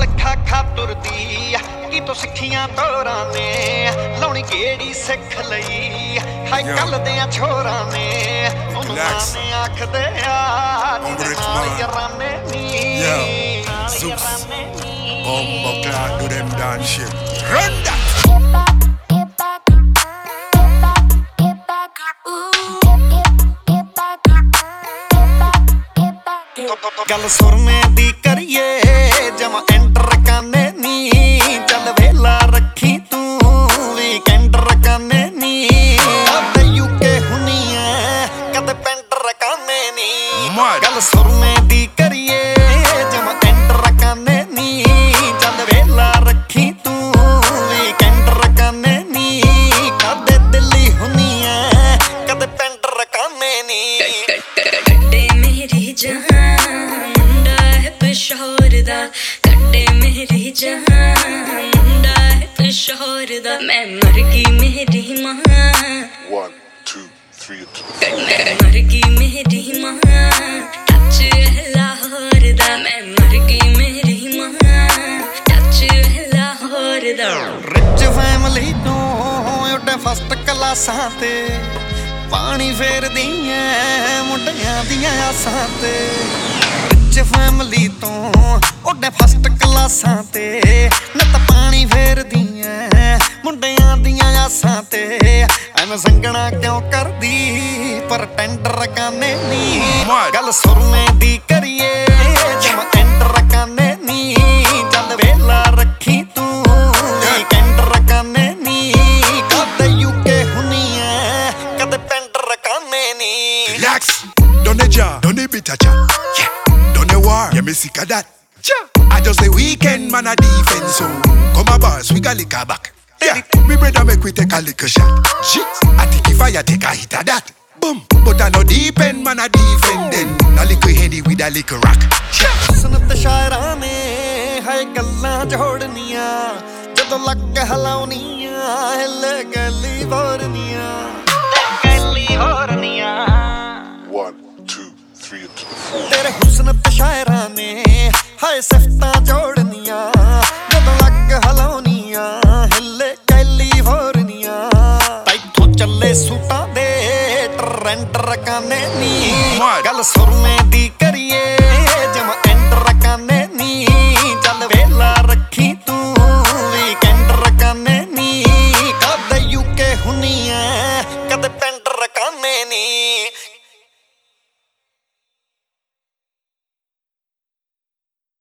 ਖਾ ਖਾ ਤੁਰਦੀ ਕੀ ਤੋਂ ਸਿੱਖੀਆਂ ਤੋਰਾਂ ਨੇ ਲਾਉਣੀ ਕਿਹੜੀ ਸਿੱਖ ਲਈ ਹਾਈ ਕੱਲ ਦੇ ਛੋਰਾਂ ਨੇ ਉਹਨੂੰ ਨੇ ਆਖਦੇ ਆ ਜਿਹਦੇ ਨਾਲ ਯਾਰਾਨੇ ਨੀ Zeus Bumbo clock do them dance shit Run that ਗੱਲ ਸੁਰਨੇ ਦੀ ਕਰੀਏ ਜਮਾ ਐਂਟਰ ਕਾਨੇ ਨੀ ਚੱਲ ਵੇਲਾ ਰੱਖੀ ਤੂੰ ਵੀਕਐਂਡ ਰਕਾਨੇ ਨੀ ਕਦੇ ਯੂਕੇ ਹੁਣੀ ਐ ਕਦੇ ਪੈਂਟਰ ਕਾਨੇ ਨੀ ਗੱਲ ਸੁਰਨੇ ਦੀ ਕਰੀਏ ਜਮਾ ਐਂਟਰ ਕਾਨੇ ਨੀ ਚੱਲ ਵੇਲਾ ਰੱਖੀ ਤੂੰ ਵੀਕਐਂਡ ਰਕਾਨੇ ਨੀ ਕਦੇ ਦਿੱਲੀ ਹੁਣੀ ਐ ਕਦੇ ਪੈਂਟਰ ਕਾਨੇ ਨੀ ਕੱਡੇ ਮੇਰੀ ਜਹਾਨ ਮੁੰਡਾ ਹੈ ਪਸ਼ੌਰ ਦਾ ਕੱਡੇ ਮੇਰੀ ਜਹਾਨ ਮੁੰਡਾ ਹੈ ਪਸ਼ੌਰ ਦਾ ਮੈਂ ਮਰ ਗਈ ਮੇਰੀ ਮਾਂ 1 2 3 ਮੈਂ ਮਰ ਗਈ ਮੇਰੀ ਮਾਂ ਟੱਚ ਲਾਹੌਰ ਦਾ ਮੈਂ ਮਰ ਗਈ ਮੇਰੀ ਮਾਂ ਟੱਚ ਲਾਹੌਰ ਦਾ ਰਿਚ ਫੈਮਿਲੀ ਤੋਂ ਉੱਡੇ ਫਸਟ ਕਲਾਸਾਂ ਤੇ ਪਾਣੀ ਫੇਰਦੀ ਐ ਮੁੰਡਿਆਂ ਦੀਆਂ ਆਸਾਂ ਤੇ ਰਿਚ ਫੈਮਿਲੀ ਤੋਂ ਉੱਡੇ ਫਸਟ ਕਲਾਸਾਂ ਤੇ ਨੱਤ ਪਾਣੀ ਫੇਰਦੀ ਐ ਮੁੰਡਿਆਂ ਦੀਆਂ ਆਸਾਂ ਤੇ ਐਵੇਂ ਸੰਗਣਾ ਕਿਉਂ ਕਰਦੀ ਪਰ ਟੈਂਡਰ ਕਾਨੇ ਨੀ ਗੱਲ ਸੁਰਮੇ ਦੀ ਕਰੀਏ ਜਮ ਐਂਡਰ ਕਾਨੇ ਨੀ ਚੱਲ ਵੇਲਾ ਰੱਖੀ ਤੂੰ ਵੀਕਐਂਡ ਕਾਨੇ ਨੀ ਕਦੇ ਯੂਕੇ ਹੁਣੀ ਐ ਕਦੇ ਪੈਂਟਰ ਕਾਨੇ ਨੀ Relax Don't ja Don't bitter cha Yeah Don't war Yeah me sick of that Cha I just say weekend man a defense so Come a boss we got liquor back Yeah Me brother make we take a little shot Shit I think if I take a hit of that Boom But I no deep end man a defending A little handy with a little rock ਸੁਨਤ ਸ਼ਾਇਰਾਂ ਨੇ ਹਾਏ ਗੱਲਾਂ ਜੋੜਨੀਆਂ ਜਦੋਂ ਲੱਕ ਹਲਾਉਣੀਆਂ ਹਿੱਲ ਗਲੀ ਵਰਨੀਆਂ ਗਲੀ ਵਰਨੀਆਂ 1 2 3 4 ਤੇਰੇ ਹੁਸਨ ਤੇ ਸ਼ਾਇਰਾਂ ਨੇ ਹਾਏ ਸਿਫਤਾਂ